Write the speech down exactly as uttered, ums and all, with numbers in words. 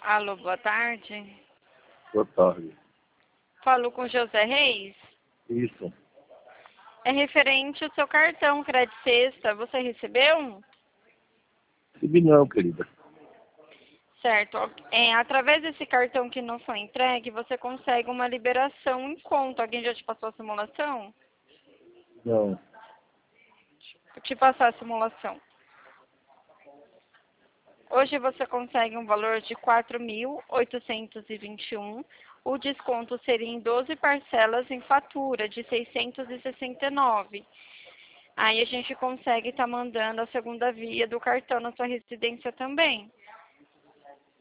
Alô, boa tarde. Boa tarde. Falo com José Reis. Isso. É referente ao seu cartão Crédito Sexta. Você recebeu? Recebi não, querida. Certo. É, através desse cartão que não foi entregue, você consegue uma liberação em conta. Alguém já te passou a simulação? Não. Vou te passar a simulação. Hoje você consegue um valor de quatro mil oitocentos e vinte e um. O desconto seria em doze parcelas em fatura de seiscentos e sessenta e nove. Aí a gente consegue estar mandando a segunda via do cartão na sua residência também.